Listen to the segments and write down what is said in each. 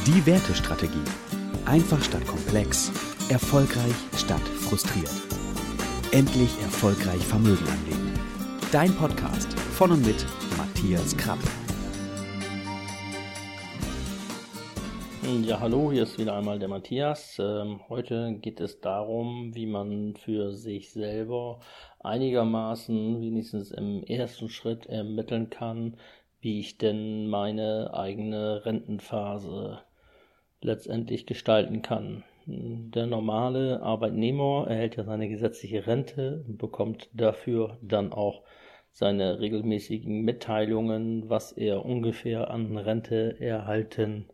Die Wertestrategie. Einfach statt komplex, erfolgreich statt frustriert. Endlich erfolgreich Vermögen anlegen. Dein Podcast von und mit Matthias Krapp. Ja, hallo, hier ist wieder einmal der Matthias. Heute geht es darum, wie man für sich selber einigermaßen, wenigstens im ersten Schritt, ermitteln kann, wie ich denn meine eigene Rentenphase letztendlich gestalten kann. Der normale Arbeitnehmer erhält ja seine gesetzliche Rente und bekommt dafür dann auch seine regelmäßigen Mitteilungen, was er ungefähr an Rente erhalten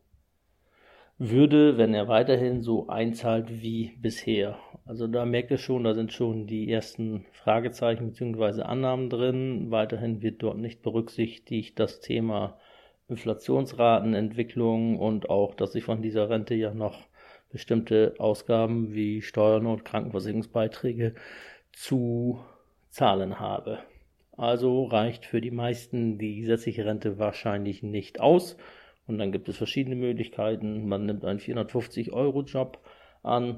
würde, wenn er weiterhin so einzahlt wie bisher. Also da merkt ihr schon, da sind schon die ersten Fragezeichen bzw. Annahmen drin. Weiterhin wird dort nicht berücksichtigt das Thema Inflationsratenentwicklung und auch, dass ich von dieser Rente ja noch bestimmte Ausgaben wie Steuern und Krankenversicherungsbeiträge zu zahlen habe. Also reicht für die meisten die gesetzliche Rente wahrscheinlich nicht aus. Und dann gibt es verschiedene Möglichkeiten. Man nimmt einen 450-Euro-Job an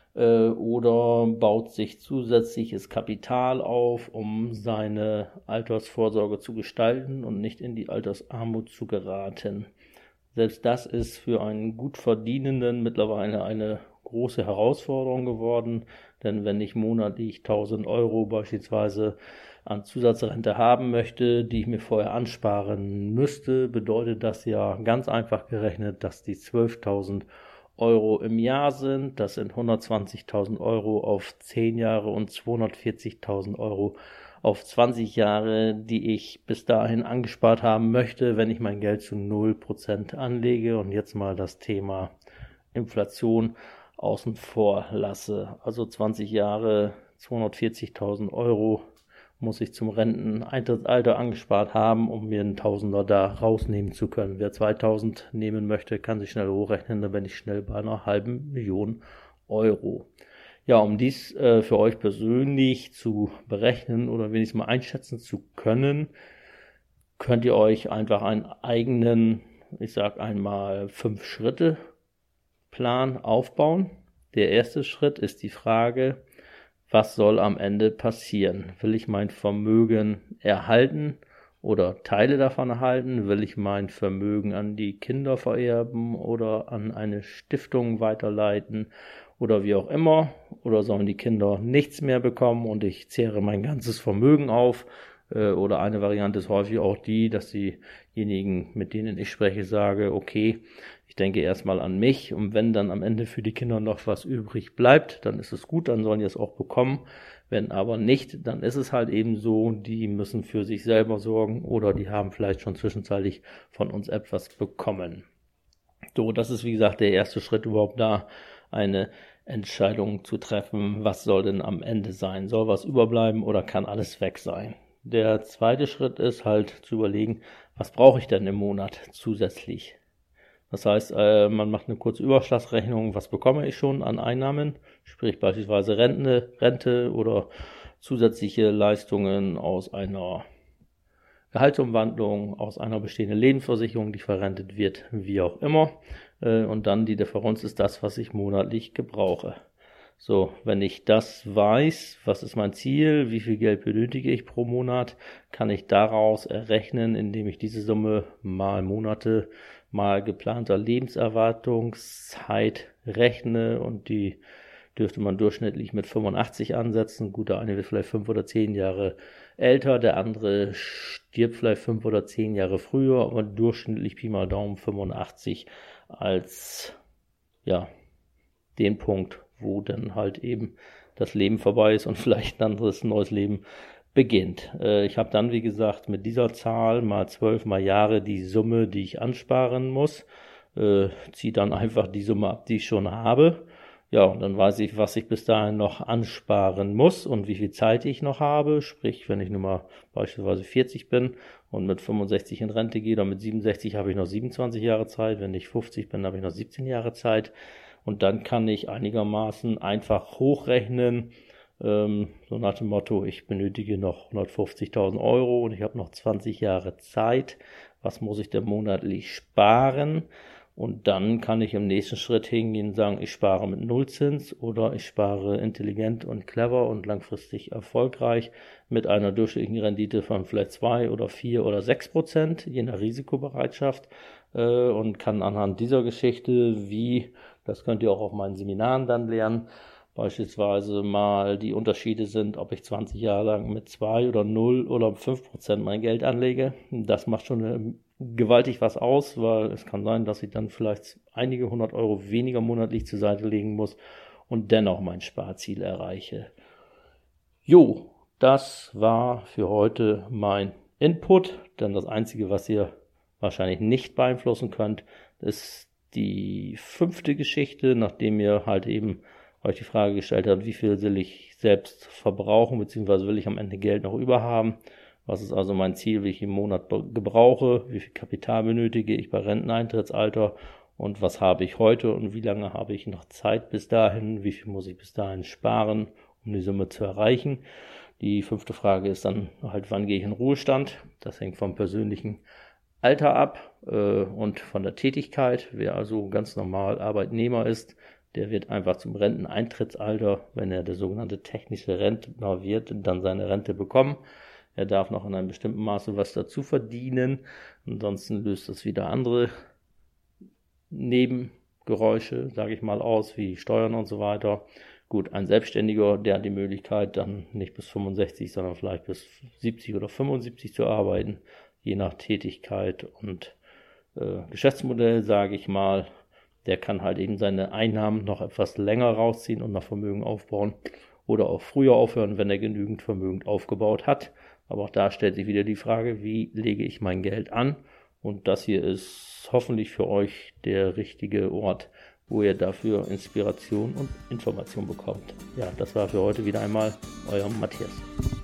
oder baut sich zusätzliches Kapital auf, um seine Altersvorsorge zu gestalten und nicht in die Altersarmut zu geraten. Selbst das ist für einen gut Verdienenden mittlerweile eine große Herausforderung geworden, denn wenn ich monatlich 1.000 Euro beispielsweise an Zusatzrente haben möchte, die ich mir vorher ansparen müsste, bedeutet das ja ganz einfach gerechnet, dass die 12.000 Euro im Jahr sind. Das sind 120.000 Euro auf 10 Jahre und 240.000 Euro auf 20 Jahre, die ich bis dahin angespart haben möchte, wenn ich mein Geld zu 0% anlege und jetzt mal das Thema Inflation außen vor lasse. Also 20 Jahre, 240.000 Euro muss ich zum Renteneintrittsalter angespart haben, um mir einen Tausender da rausnehmen zu können. Wer 2.000 nehmen möchte, kann sich schnell hochrechnen, dann bin ich schnell bei einer halben Million Euro. Ja, um dies für euch persönlich zu berechnen oder wenigstens mal einschätzen zu können, könnt ihr euch einfach einen eigenen, ich sag einmal 5-Schritte-Plan aufbauen. Der erste Schritt ist die Frage, was soll am Ende passieren? Will ich mein Vermögen erhalten oder Teile davon erhalten? Will ich mein Vermögen an die Kinder vererben oder an eine Stiftung weiterleiten oder wie auch immer? Oder sollen die Kinder nichts mehr bekommen und ich zehre mein ganzes Vermögen auf? Oder eine Variante ist häufig auch die, dass diejenigen, mit denen ich spreche, sage, okay, ich denke erstmal an mich und wenn dann am Ende für die Kinder noch was übrig bleibt, dann ist es gut, dann sollen die es auch bekommen. Wenn aber nicht, dann ist es halt eben so, die müssen für sich selber sorgen oder die haben vielleicht schon zwischenzeitlich von uns etwas bekommen. So, das ist wie gesagt der erste Schritt überhaupt da, eine Entscheidung zu treffen, was soll denn am Ende sein? Soll was überbleiben oder kann alles weg sein? Der zweite Schritt ist halt zu überlegen, was brauche ich denn im Monat zusätzlich? Das heißt, man macht eine kurze Überschlagsrechnung, was bekomme ich schon an Einnahmen, sprich beispielsweise Rente oder zusätzliche Leistungen aus einer Gehaltsumwandlung, aus einer bestehenden Lebensversicherung, die verrentet wird, wie auch immer. Und dann die Differenz ist das, was ich monatlich gebrauche. So, wenn ich das weiß, was ist mein Ziel, wie viel Geld benötige ich pro Monat, kann ich daraus errechnen, indem ich diese Summe mal Monate, mal geplanter Lebenserwartungszeit rechne und die dürfte man durchschnittlich mit 85 ansetzen. Gut, der eine wird vielleicht 5 oder 10 Jahre älter, der andere stirbt vielleicht 5 oder 10 Jahre früher, aber durchschnittlich Pi mal Daumen 85 als, ja, den Punkt, wo dann halt eben das Leben vorbei ist und vielleicht ein anderes neues Leben beginnt. Ich habe dann, wie gesagt, mit dieser Zahl mal 12 mal Jahre die Summe, die ich ansparen muss, ziehe dann einfach die Summe ab, die ich schon habe. Ja, und dann weiß ich, was ich bis dahin noch ansparen muss und wie viel Zeit ich noch habe. Sprich, wenn ich nun mal beispielsweise 40 bin und mit 65 in Rente gehe, dann mit 67 habe ich noch 27 Jahre Zeit. Wenn ich 50 bin, habe ich noch 17 Jahre Zeit. Und dann kann ich einigermaßen einfach hochrechnen, so nach dem Motto, ich benötige noch 150.000 Euro und ich habe noch 20 Jahre Zeit. Was muss ich denn monatlich sparen? Und dann kann ich im nächsten Schritt hingehen und sagen, ich spare mit Nullzins oder ich spare intelligent und clever und langfristig erfolgreich mit einer durchschnittlichen Rendite von vielleicht 2 oder 4 oder 6%, je nach Risikobereitschaft, und kann anhand dieser Geschichte, das könnt ihr auch auf meinen Seminaren dann lernen, beispielsweise mal die Unterschiede sind, ob ich 20 Jahre lang mit 2 oder 0 oder 5% mein Geld anlege. Das macht schon gewaltig was aus, weil es kann sein, dass ich dann vielleicht einige 100 Euro weniger monatlich zur Seite legen muss und dennoch mein Sparziel erreiche. Jo, das war für heute mein Input, denn das Einzige, was ihr wahrscheinlich nicht beeinflussen könnt, ist die 5. Geschichte, nachdem ihr halt eben euch die Frage gestellt habt, wie viel will ich selbst verbrauchen, beziehungsweise will ich am Ende Geld noch überhaben. Was ist also mein Ziel, wie ich im Monat gebrauche, wie viel Kapital benötige ich bei Renteneintrittsalter und was habe ich heute und wie lange habe ich noch Zeit bis dahin, wie viel muss ich bis dahin sparen, um die Summe zu erreichen. Die 5. Frage ist dann halt, wann gehe ich in Ruhestand? Das hängt vom persönlichen Alter ab und von der Tätigkeit. Wer also ganz normal Arbeitnehmer ist, der wird einfach zum Renteneintrittsalter, wenn er der sogenannte technische Rentner wird, dann seine Rente bekommen. Er darf noch in einem bestimmten Maße was dazu verdienen. Ansonsten löst das wieder andere Nebengeräusche, sage ich mal, aus, wie Steuern und so weiter. Gut, ein Selbstständiger, der hat die Möglichkeit, dann nicht bis 65, sondern vielleicht bis 70 oder 75 zu arbeiten, je nach Tätigkeit und Geschäftsmodell, sage ich mal. Der kann halt eben seine Einnahmen noch etwas länger rausziehen und noch Vermögen aufbauen oder auch früher aufhören, wenn er genügend Vermögen aufgebaut hat. Aber auch da stellt sich wieder die Frage, wie lege ich mein Geld an? Und das hier ist hoffentlich für euch der richtige Ort, wo ihr dafür Inspiration und Information bekommt. Ja, das war für heute wieder einmal euer Matthias.